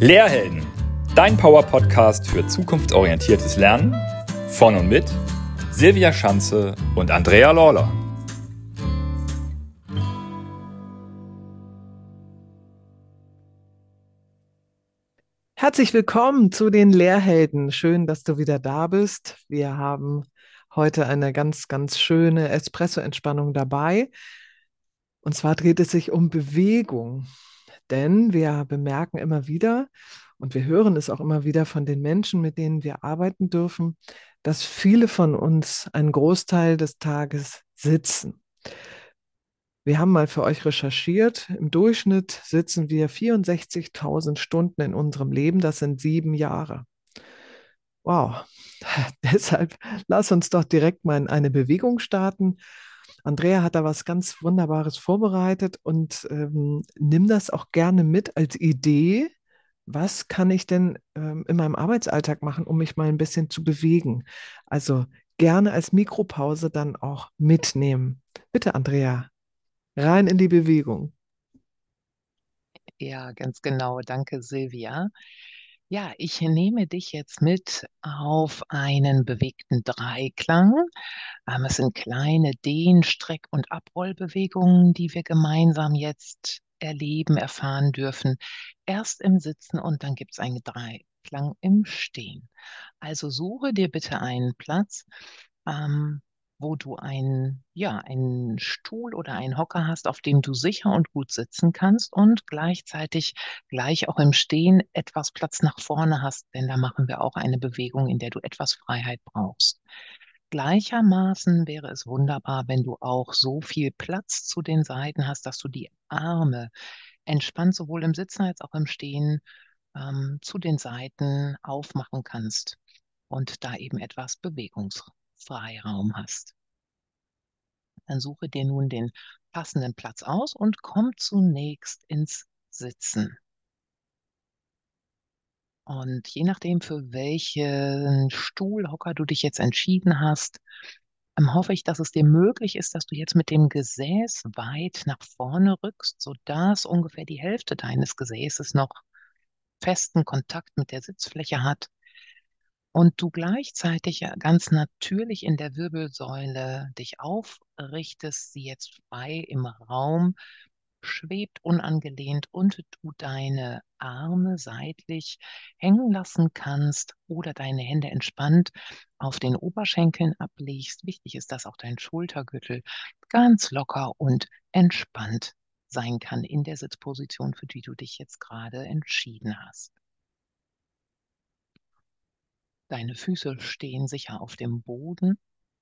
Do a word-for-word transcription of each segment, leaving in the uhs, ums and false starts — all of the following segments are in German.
Lehrhelden, dein Power-Podcast für zukunftsorientiertes Lernen von und mit Silvia Schanze und Andrea Lawler. Herzlich willkommen zu den Lehrhelden. Schön, dass du wieder da bist. Wir haben heute eine ganz, ganz schöne Espresso-Entspannung dabei. Und zwar dreht es sich um Bewegung. Denn wir bemerken immer wieder und wir hören es auch immer wieder von den Menschen, mit denen wir arbeiten dürfen, dass viele von uns einen Großteil des Tages sitzen. Wir haben mal für euch recherchiert. Im Durchschnitt sitzen wir vierundsechzigtausend Stunden in unserem Leben. Das sind sieben Jahre. Wow. Deshalb lass uns doch direkt mal in eine Bewegung starten. Andrea hat da was ganz Wunderbares vorbereitet und ähm, nimm das auch gerne mit als Idee. Was kann ich denn ähm, in meinem Arbeitsalltag machen, um mich mal ein bisschen zu bewegen? Also gerne als Mikropause dann auch mitnehmen. Bitte, Andrea, rein in die Bewegung. Ja, ganz genau. Danke, Silvia. Ja, ich nehme dich jetzt mit auf einen bewegten Dreiklang. Ähm, es sind kleine Dehn-, Streck- und Abrollbewegungen, die wir gemeinsam jetzt erleben, erfahren dürfen. Erst im Sitzen und dann gibt es einen Dreiklang im Stehen. Also suche dir bitte einen Platz, ähm, wo du einen, ja, einen Stuhl oder einen Hocker hast, auf dem du sicher und gut sitzen kannst und gleichzeitig gleich auch im Stehen etwas Platz nach vorne hast, denn da machen wir auch eine Bewegung, in der du etwas Freiheit brauchst. Gleichermaßen wäre es wunderbar, wenn du auch so viel Platz zu den Seiten hast, dass du die Arme entspannt sowohl im Sitzen als auch im Stehen ähm, zu den Seiten aufmachen kannst und da eben etwas Bewegungsfreiraum hast. Dann suche dir nun den passenden Platz aus und komm zunächst ins Sitzen. Und je nachdem, für welchen Stuhlhocker du dich jetzt entschieden hast, ähm, hoffe ich, dass es dir möglich ist, dass du jetzt mit dem Gesäß weit nach vorne rückst, sodass ungefähr die Hälfte deines Gesäßes noch festen Kontakt mit der Sitzfläche hat und du gleichzeitig ja ganz natürlich in der Wirbelsäule dich aufrichtest, sie jetzt frei im Raum schwebt, unangelehnt und du deine Arme seitlich hängen lassen kannst oder deine Hände entspannt auf den Oberschenkeln ablegst. Wichtig ist, dass auch dein Schultergürtel ganz locker und entspannt sein kann in der Sitzposition, für die du dich jetzt gerade entschieden hast. Deine Füße stehen sicher auf dem Boden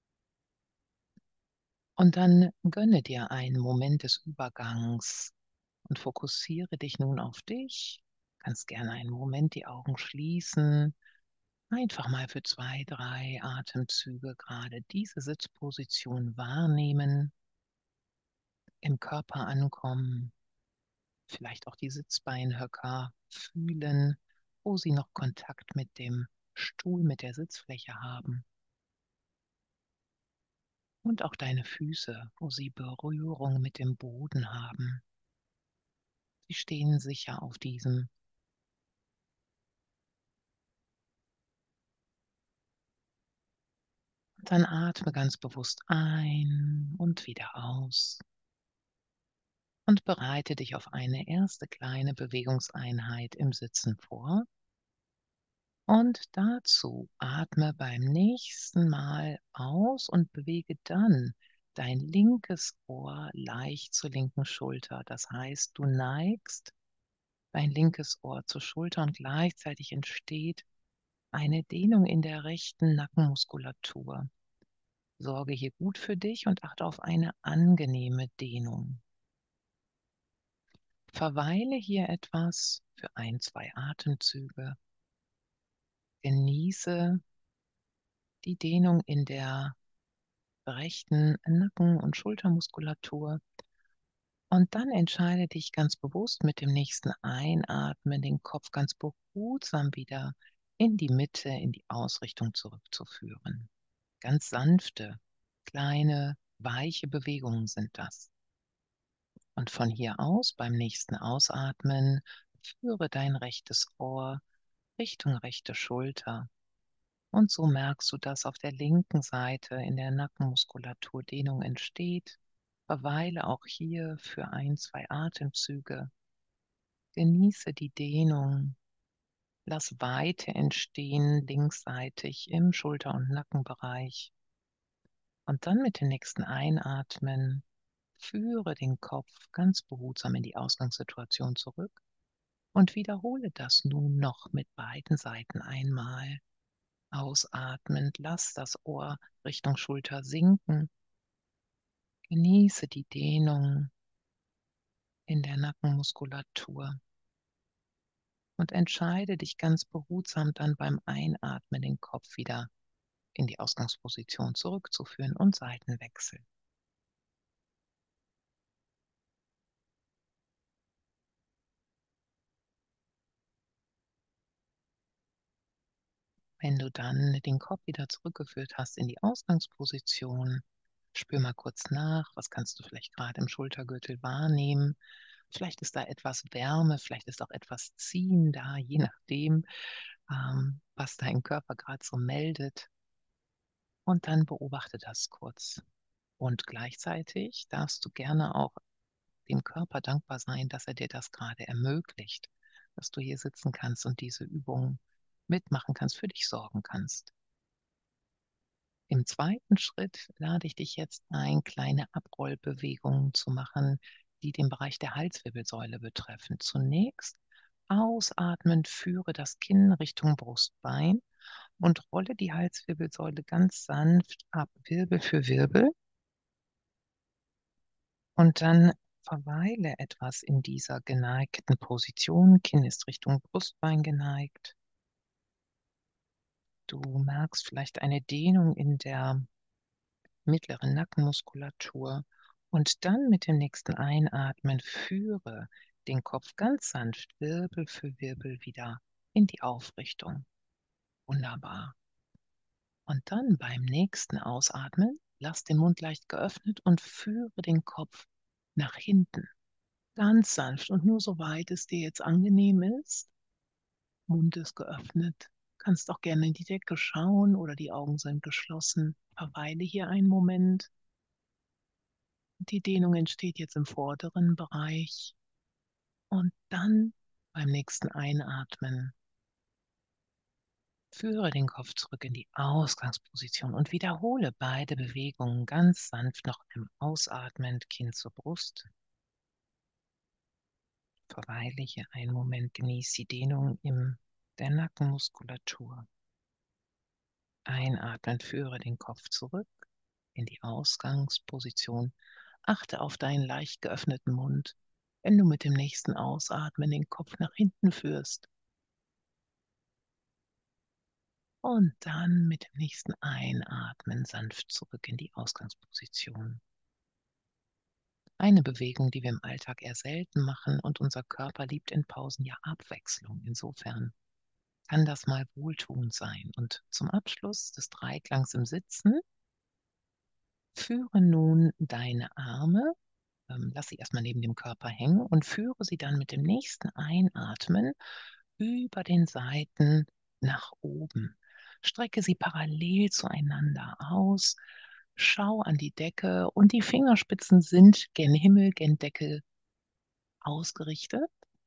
und dann gönne dir einen Moment des Übergangs und fokussiere dich nun auf dich. Du kannst gerne einen Moment die Augen schließen, einfach mal für zwei, drei Atemzüge gerade diese Sitzposition wahrnehmen, im Körper ankommen, vielleicht auch die Sitzbeinhöcker fühlen, wo sie noch Kontakt mit dem Stuhl, mit der Sitzfläche haben. Und auch deine Füße, wo sie Berührung mit dem Boden haben. Sie stehen sicher auf diesem. Und dann atme ganz bewusst ein und wieder aus. Und bereite dich auf eine erste kleine Bewegungseinheit im Sitzen vor. Und dazu atme beim nächsten Mal aus und bewege dann dein linkes Ohr leicht zur linken Schulter. Das heißt, du neigst dein linkes Ohr zur Schulter und gleichzeitig entsteht eine Dehnung in der rechten Nackenmuskulatur. Sorge hier gut für dich und achte auf eine angenehme Dehnung. Verweile hier etwas für ein, zwei Atemzüge. Genieße die Dehnung in der rechten Nacken- und Schultermuskulatur. Und dann entscheide dich ganz bewusst mit dem nächsten Einatmen, den Kopf ganz behutsam wieder in die Mitte, in die Ausrichtung zurückzuführen. Ganz sanfte, kleine, weiche Bewegungen sind das. Und von hier aus beim nächsten Ausatmen Führe dein rechtes Ohr Richtung rechte Schulter. Und so merkst du, dass auf der linken Seite in der Nackenmuskulatur Dehnung entsteht. Verweile auch hier für ein, zwei Atemzüge. Genieße die Dehnung. Lass Weite entstehen linksseitig im Schulter- und Nackenbereich. Und dann mit dem nächsten Einatmen führe den Kopf ganz behutsam in die Ausgangssituation zurück und wiederhole das nun noch mit beiden Seiten einmal. Ausatmend, lass das Ohr Richtung Schulter sinken. Genieße die Dehnung in der Nackenmuskulatur und entscheide dich ganz behutsam dann beim Einatmen den Kopf wieder in die Ausgangsposition zurückzuführen und Seitenwechsel. Wenn du dann den Kopf wieder zurückgeführt hast in die Ausgangsposition, spür mal kurz nach, was kannst du vielleicht gerade im Schultergürtel wahrnehmen. Vielleicht ist da etwas Wärme, vielleicht ist auch etwas Ziehen da, je nachdem, ähm, was dein Körper gerade so meldet. Und dann beobachte das kurz. Und gleichzeitig darfst du gerne auch dem Körper dankbar sein, dass er dir das gerade ermöglicht, dass du hier sitzen kannst und diese Übung mitmachen kannst, für dich sorgen kannst. Im zweiten Schritt lade ich dich jetzt ein, kleine Abrollbewegungen zu machen, die den Bereich der Halswirbelsäule betreffen. Zunächst ausatmend führe das Kinn Richtung Brustbein und rolle die Halswirbelsäule ganz sanft ab, Wirbel für Wirbel. Und dann verweile etwas in dieser geneigten Position. Kinn ist Richtung Brustbein geneigt. Du merkst vielleicht eine Dehnung in der mittleren Nackenmuskulatur. Und dann mit dem nächsten Einatmen führe den Kopf ganz sanft Wirbel für Wirbel wieder in die Aufrichtung. Wunderbar. Und dann beim nächsten Ausatmen, lass den Mund leicht geöffnet und führe den Kopf nach hinten. Ganz sanft und nur so weit es dir jetzt angenehm ist. Mund ist geöffnet. Kannst auch gerne in die Decke schauen oder die Augen sind geschlossen. Verweile hier einen Moment. Die Dehnung entsteht jetzt im vorderen Bereich. Und dann beim nächsten Einatmen führe den Kopf zurück in die Ausgangsposition und wiederhole beide Bewegungen ganz sanft noch im Ausatmen, Kinn zur Brust. Verweile hier einen Moment, genieße die Dehnung in der Nackenmuskulatur. Einatmen, führe den Kopf zurück in die Ausgangsposition. Achte auf deinen leicht geöffneten Mund, wenn du mit dem nächsten Ausatmen den Kopf nach hinten führst. Und dann mit dem nächsten Einatmen sanft zurück in die Ausgangsposition. Eine Bewegung, die wir im Alltag eher selten machen, und unser Körper liebt in Pausen ja Abwechslung. Insofern kann das mal wohltuend sein. Und zum Abschluss des Dreiklangs im Sitzen führe nun deine Arme, ähm, lass sie erstmal neben dem Körper hängen und führe sie dann mit dem nächsten Einatmen über den Seiten nach oben. Strecke sie parallel zueinander aus, schau an die Decke und die Fingerspitzen sind gen Himmel, gen Decke ausgerichtet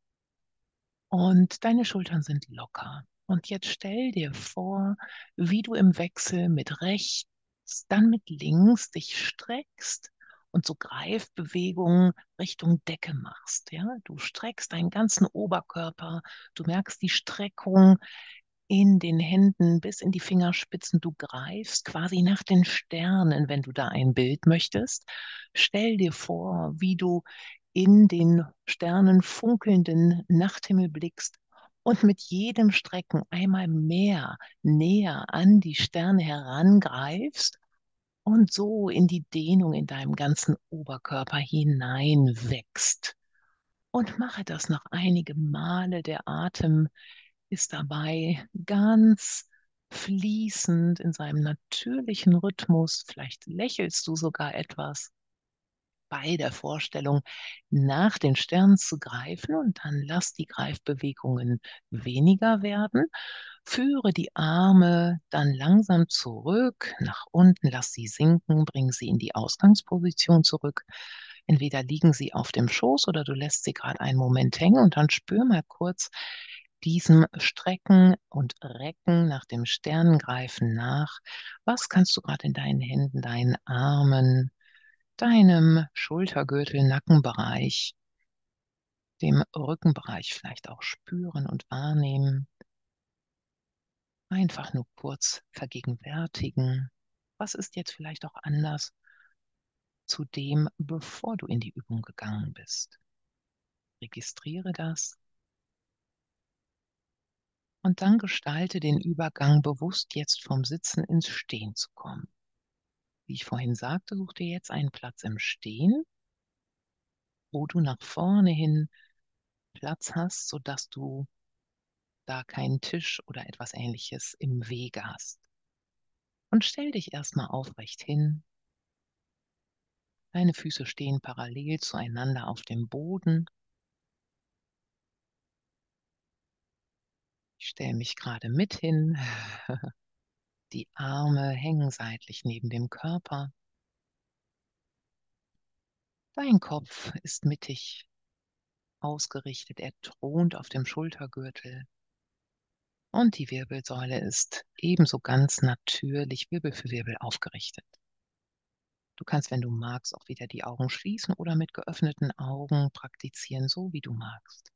und deine Schultern sind locker. Und jetzt stell dir vor, wie du im Wechsel mit rechts, dann mit links dich streckst und so Greifbewegungen Richtung Decke machst. Ja? Du streckst deinen ganzen Oberkörper, du merkst die Streckung in den Händen bis in die Fingerspitzen. Du greifst quasi nach den Sternen, wenn du da ein Bild möchtest. Stell dir vor, wie du in den sternenfunkelnden Nachthimmel blickst und mit jedem Strecken einmal mehr näher an die Sterne herangreifst und so in die Dehnung in deinem ganzen Oberkörper hineinwächst. Und mache das noch einige Male. Der Atem ist dabei ganz fließend in seinem natürlichen Rhythmus. Vielleicht lächelst du sogar etwas bei der Vorstellung, nach den Sternen zu greifen, und dann lass die Greifbewegungen weniger werden. Führe die Arme dann langsam zurück, nach unten, lass sie sinken, bring sie in die Ausgangsposition zurück. Entweder liegen sie auf dem Schoß oder du lässt sie gerade einen Moment hängen, und dann spür mal kurz diesem Strecken und Recken nach dem Sternengreifen nach. Was kannst du gerade in deinen Händen, deinen Armen, deinem Schultergürtel, Nackenbereich, dem Rückenbereich vielleicht auch spüren und wahrnehmen? Einfach nur kurz vergegenwärtigen. Was ist jetzt vielleicht auch anders zu dem, bevor du in die Übung gegangen bist? Registriere das und dann gestalte den Übergang bewusst, jetzt vom Sitzen ins Stehen zu kommen. Wie ich vorhin sagte, such dir jetzt einen Platz im Stehen, wo du nach vorne hin Platz hast, sodass du da keinen Tisch oder etwas Ähnliches im Wege hast. Und stell dich erstmal aufrecht hin. Deine Füße stehen parallel zueinander auf dem Boden. Ich stelle mich gerade mit hin. Die Arme hängen seitlich neben dem Körper. Dein Kopf ist mittig ausgerichtet. Er thront auf dem Schultergürtel. Und die Wirbelsäule ist ebenso ganz natürlich Wirbel für Wirbel aufgerichtet. Du kannst, wenn du magst, auch wieder die Augen schließen oder mit geöffneten Augen praktizieren, so wie du magst.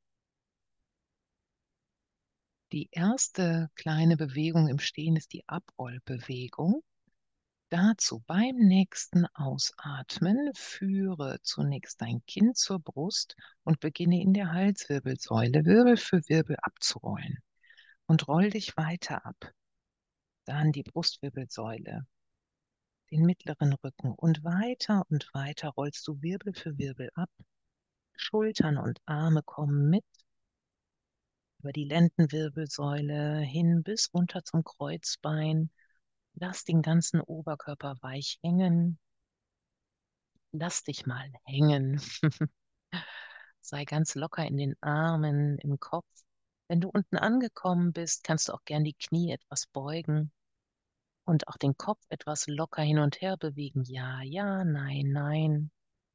Die erste kleine Bewegung im Stehen ist die Abrollbewegung. Dazu beim nächsten Ausatmen führe zunächst dein Kinn zur Brust und beginne in der Halswirbelsäule Wirbel für Wirbel abzurollen. Und roll dich weiter ab. Dann die Brustwirbelsäule, den mittleren Rücken, und weiter und weiter rollst du Wirbel für Wirbel ab. Schultern und Arme kommen mit über die Lendenwirbelsäule hin bis runter zum Kreuzbein. Lass den ganzen Oberkörper weich hängen. Lass dich mal hängen. Sei ganz locker in den Armen, im Kopf. Wenn du unten angekommen bist, kannst du auch gern die Knie etwas beugen und auch den Kopf etwas locker hin und her bewegen. Ja, ja, nein, nein.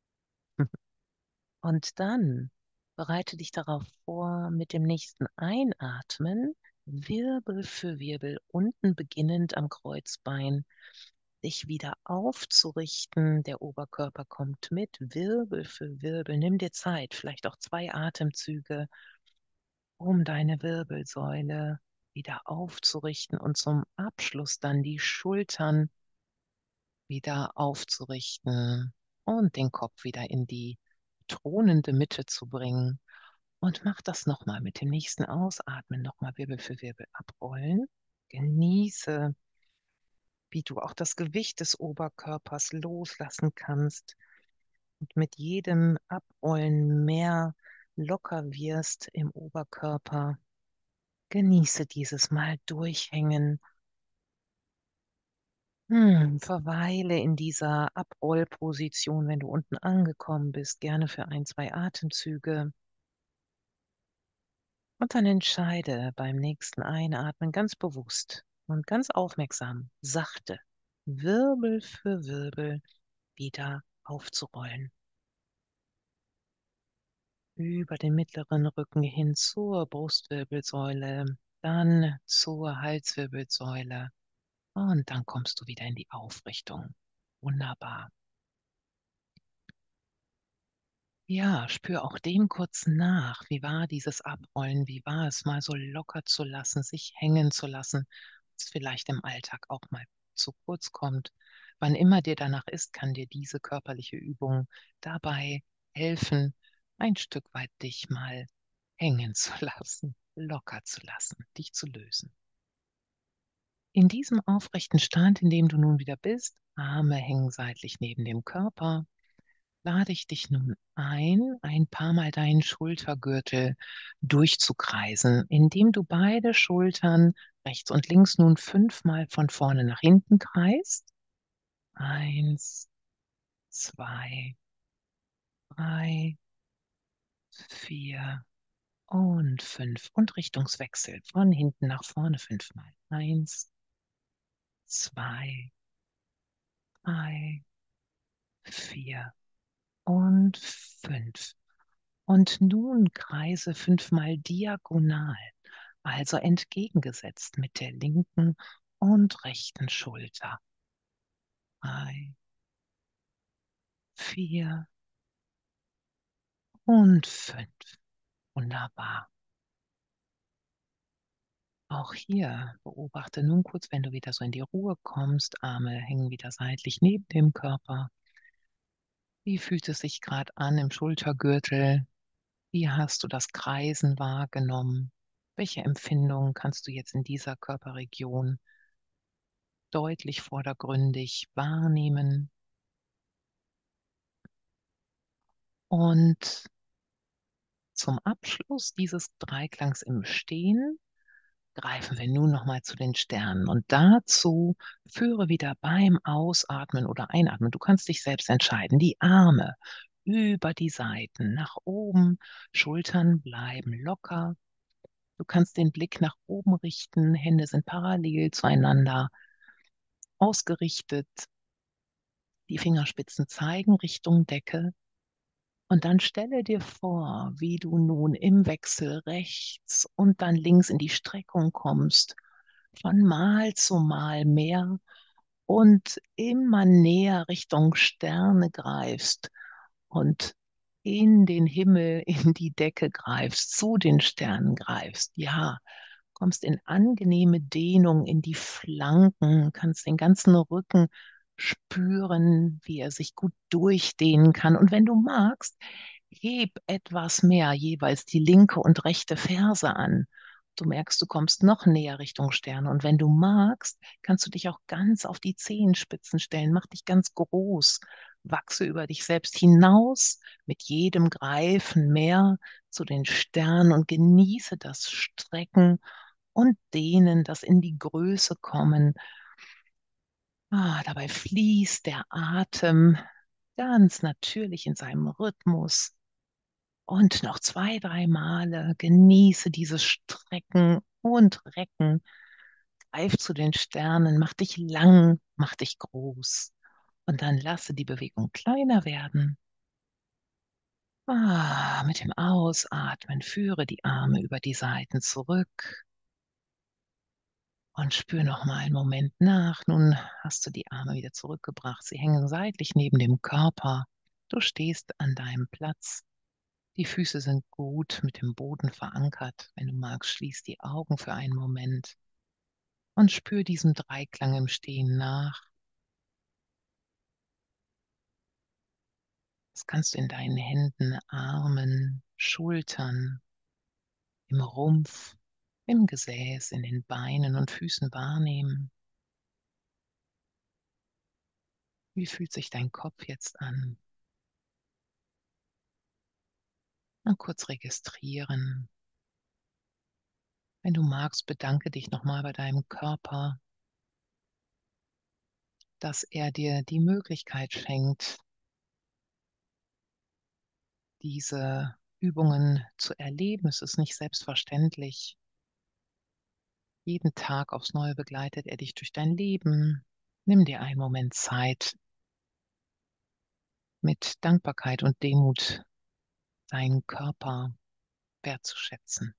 Und dann bereite dich darauf vor, mit dem nächsten Einatmen Wirbel für Wirbel unten beginnend am Kreuzbein dich wieder aufzurichten. Der Oberkörper kommt mit, Wirbel für Wirbel. Nimm dir Zeit, vielleicht auch zwei Atemzüge, um deine Wirbelsäule wieder aufzurichten und zum Abschluss dann die Schultern wieder aufzurichten und den Kopf wieder in die thronende Mitte zu bringen. Und mach das nochmal mit dem nächsten Ausatmen, nochmal Wirbel für Wirbel abrollen. Genieße, wie du auch das Gewicht des Oberkörpers loslassen kannst und mit jedem Abrollen mehr locker wirst im Oberkörper. Genieße dieses Mal durchhängen. Hm, verweile in dieser Abrollposition, wenn du unten angekommen bist, gerne für ein, zwei Atemzüge. Und dann entscheide beim nächsten Einatmen ganz bewusst und ganz aufmerksam, sachte, Wirbel für Wirbel wieder aufzurollen. Über den mittleren Rücken hin zur Brustwirbelsäule, dann zur Halswirbelsäule, und dann kommst du wieder in die Aufrichtung. Wunderbar. Ja, spür auch dem kurz nach. Wie war dieses Abrollen? Wie war es, mal so locker zu lassen, sich hängen zu lassen, was vielleicht im Alltag auch mal zu kurz kommt. Wann immer dir danach ist, kann dir diese körperliche Übung dabei helfen, ein Stück weit dich mal hängen zu lassen, locker zu lassen, dich zu lösen. In diesem aufrechten Stand, in dem du nun wieder bist, Arme hängen seitlich neben dem Körper, lade ich dich nun ein, ein paar Mal deinen Schultergürtel durchzukreisen, indem du beide Schultern rechts und links nun fünfmal von vorne nach hinten kreist. Eins, zwei, drei, vier und fünf. Und Richtungswechsel von hinten nach vorne fünfmal. Eins, zwei, drei, vier und fünf. Und nun kreise fünfmal diagonal, also entgegengesetzt mit der linken und rechten Schulter. Drei, vier und fünf. Wunderbar. Auch hier beobachte nun kurz, wenn du wieder so in die Ruhe kommst. Arme hängen wieder seitlich neben dem Körper. Wie fühlt es sich gerade an im Schultergürtel? Wie hast du das Kreisen wahrgenommen? Welche Empfindungen kannst du jetzt in dieser Körperregion deutlich vordergründig wahrnehmen? Und zum Abschluss dieses Dreiklangs im Stehen greifen wir nun nochmal zu den Sternen. Und dazu führe wieder beim Ausatmen oder Einatmen, du kannst dich selbst entscheiden, die Arme über die Seiten nach oben, Schultern bleiben locker. Du kannst den Blick nach oben richten, Hände sind parallel zueinander ausgerichtet, die Fingerspitzen zeigen Richtung Decke. Und dann stelle dir vor, wie du nun im Wechsel rechts und dann links in die Streckung kommst, von Mal zu Mal mehr und immer näher Richtung Sterne greifst und in den Himmel, in die Decke greifst, zu den Sternen greifst. Ja, kommst in angenehme Dehnung in die Flanken, kannst den ganzen Rücken spüren, wie er sich gut durchdehnen kann. Und wenn du magst, heb etwas mehr jeweils die linke und rechte Ferse an. Du merkst, du kommst noch näher Richtung Sterne. Und wenn du magst, kannst du dich auch ganz auf die Zehenspitzen stellen. Mach dich ganz groß. Wachse über dich selbst hinaus mit jedem Greifen mehr zu den Sternen und genieße das Strecken und Dehnen, das in die Größe kommen. Ah, dabei fließt der Atem ganz natürlich in seinem Rhythmus. Und noch zwei, drei Male genieße dieses Strecken und Recken. Greif zu den Sternen, mach dich lang, mach dich groß. Und dann lasse die Bewegung kleiner werden. Ah, mit dem Ausatmen führe die Arme über die Seiten zurück. Und spür noch mal einen Moment nach. Nun hast du die Arme wieder zurückgebracht. Sie hängen seitlich neben dem Körper. Du stehst an deinem Platz. Die Füße sind gut mit dem Boden verankert. Wenn du magst, schließ die Augen für einen Moment und spür diesem Dreiklang im Stehen nach. Das kannst du in deinen Händen, Armen, Schultern, im Rumpf, im Gesäß, in den Beinen und Füßen wahrnehmen. Wie fühlt sich dein Kopf jetzt an? Mal kurz registrieren. Wenn du magst, bedanke dich nochmal bei deinem Körper, dass er dir die Möglichkeit schenkt, diese Übungen zu erleben. Es ist nicht selbstverständlich. Jeden Tag aufs Neue begleitet er dich durch dein Leben. Nimm dir einen Moment Zeit, mit Dankbarkeit und Demut deinen Körper wertzuschätzen.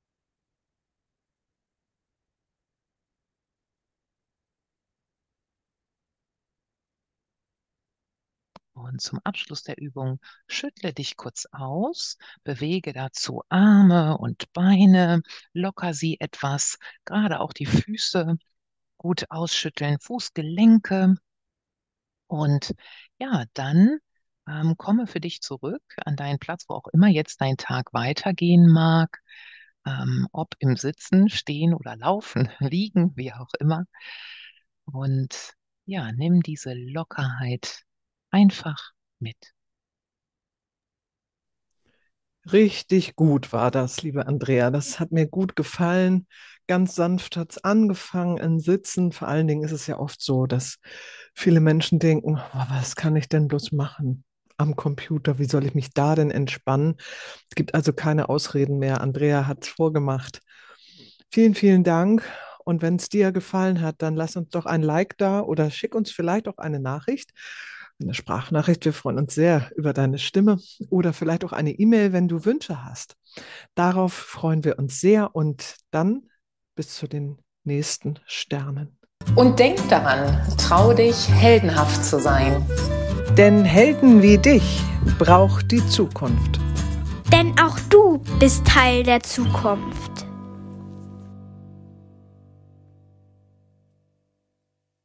Und zum Abschluss der Übung schüttle dich kurz aus, bewege dazu Arme und Beine, locker sie etwas, gerade auch die Füße gut ausschütteln, Fußgelenke. Und ja, dann ähm, komme für dich zurück an deinen Platz, wo auch immer jetzt dein Tag weitergehen mag, ähm, ob im Sitzen, Stehen oder Laufen, Liegen, wie auch immer. Und ja, nimm diese Lockerheit einfach mit. Richtig gut war das, liebe Andrea. Das hat mir gut gefallen. Ganz sanft hat es angefangen im Sitzen. Vor allen Dingen ist es ja oft so, dass viele Menschen denken, oh, was kann ich denn bloß machen? am Computer. Wie soll ich mich da denn entspannen? Es gibt also keine Ausreden mehr. Andrea hat es vorgemacht. Vielen, vielen Dank. Und wenn es dir gefallen hat, dann lass uns doch ein Like da oder schick uns vielleicht auch eine Nachricht, eine Sprachnachricht. Wir freuen uns sehr über deine Stimme oder vielleicht auch eine E-Mail, wenn du Wünsche hast. Darauf freuen wir uns sehr und dann bis zu den nächsten Sternen. Und denk daran, trau dich, heldenhaft zu sein. Denn Helden wie dich braucht die Zukunft. Denn auch du bist Teil der Zukunft.